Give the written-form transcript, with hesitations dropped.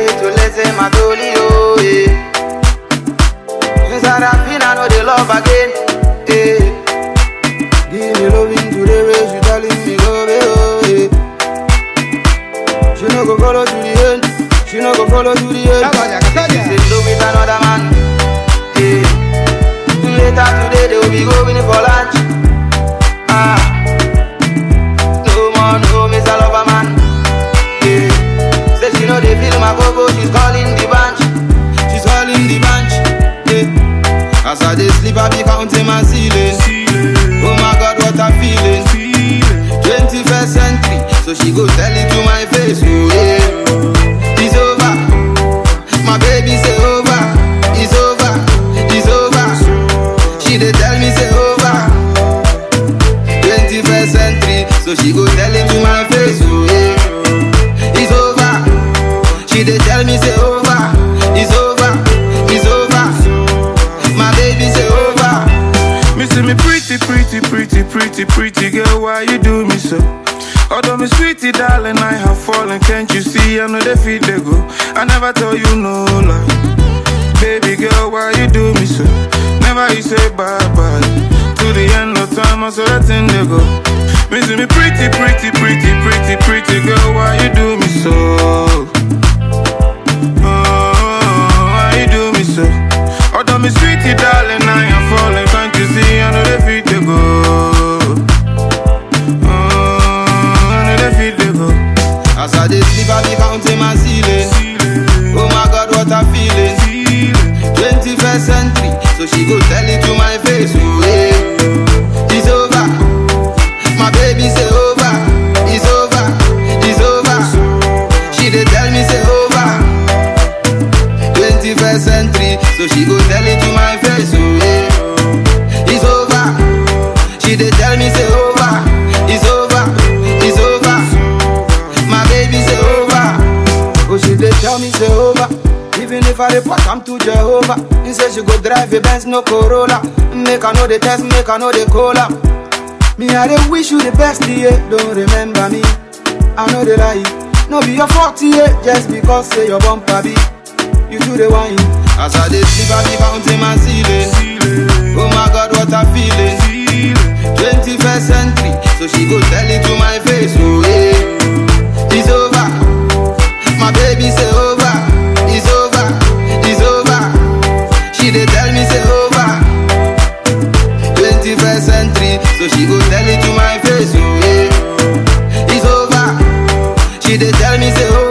ready to listen my dolly, oh, yeah. Since I feel I know the love again, yeah. Give me loving to the way she telling me love it, oh, yeah. She no go follow to the end, she no go follow to the end. She's in love with another man, yeah. Later today they will be going for lunch, no more, no Mr. Lover man, yeah. Say she know they feel my go-go, she's calling the bunch, she's calling the bunch, yeah. As I dey sleep I be counting my ceiling, oh my God what I'm feeling, 21st century, so she go tell it to my face, oh yeah. It's over, my baby say over, it's over, it's over. She dey tell me say over, 21st century, so she go tell it to my face, oh yeah. It's over, she dey tell me say over, it's over, it's over. My baby say over. Me see me pretty, pretty, pretty, pretty, pretty girl, why you do me so? Although me sweetie darling, I have fallen, can't you see? I know they feel they go. I never tell you no lie. Baby girl, why you do me so? Never you say bye-bye. To the end of time, I saw that thing they go. Me see me pretty, pretty, pretty, pretty, pretty girl, why you do me so? Oh, why you do me so? Although me sweetie darling, I am falling, can't you see? I know they feel they go. As I dey sleep, I be counting my ceiling. Oh my God, what I'm feeling. 21st century, so she go tell it to my face, oh yeah. It's over, my baby say over, it's over, it's over. She dey tell me say over, 21st century, so she go tell it to my face, oh yeah. It's over, she dey tell me say over, it's over, it's over. My baby say over, oh she dey tell me say over. Even if I report I'm to Jehovah, he say she go drive a Benz no Corolla. Make I know the test, make I know the cola. Me I dey wish you the best, yeah. Don't remember me, I know the lie. No be your fault, yeah. Just because say your bumper be, you do the wine. As I dey sleep I be counting my ceiling. Oh my God what I'm feeling. 21st century, so she go tell it to my face, oh yeah. It's over, my baby say over, it's over, it's over. She dey tell me say over, 21st century, so she go tell it to my face, oh yeah. It's over, she dey tell me say over.